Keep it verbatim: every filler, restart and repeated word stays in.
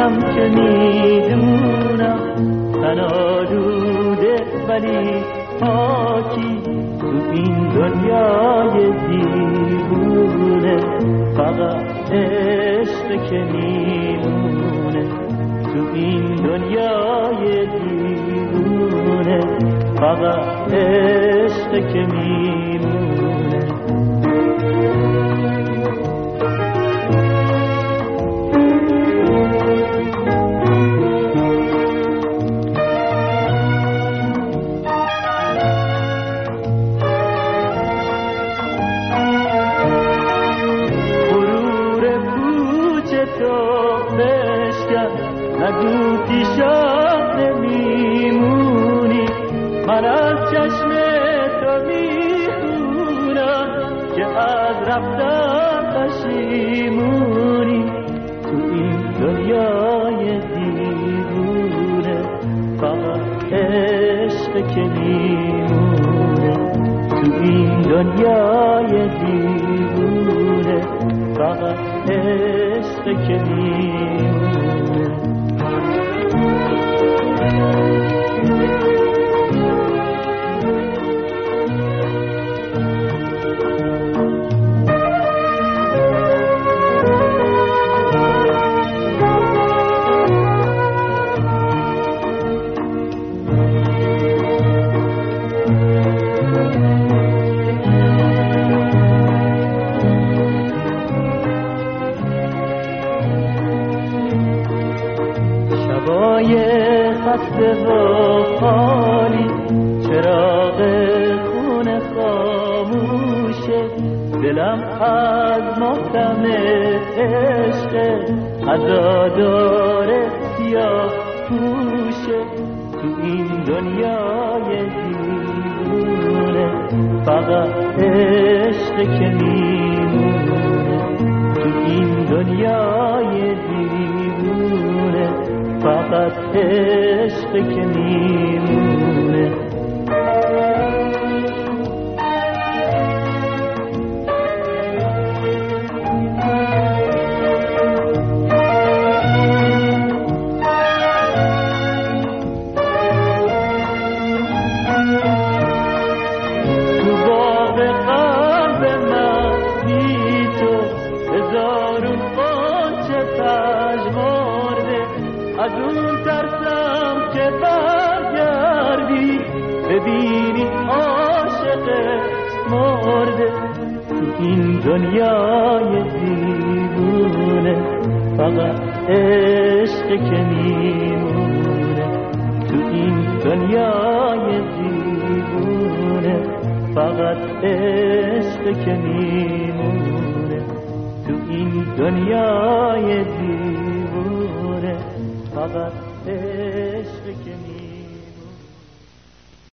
میگم که میدونم تن آلوده ولی پاکی تو این دنیای دیوونه، فقط عشق که میمونه تو این دنیای دیوونه، فقط عشق که میمونه. نگو پیشم نمیمونی، من از چشم تو میخونم که از رفتن پشیمونی تو این دنیای دیوونه، فقط عشق که میمونه تو این دنیای دیوونه، فقط عشق که میمونه. شبای خسته و خالی، چراغ خونه خاموشه، دلم از ماتم عشق عزادار سیاه پوشه تو این دنیای دیوونه، فقط عشق که میمونه تو این دنیای دیوونه، فقط عشق که میمونه. تو باغ قلب من بی تو هزارون غنچه پژمرده، از اون ترسم که برگردی ببینی عاشق مرده تو این دنیای دیوونه، فقط عشق که میمونه تو این دنیای دیوونه، فقط عشق که میمونه تو این دنیای دیوونه، فقط عشق که میمونه.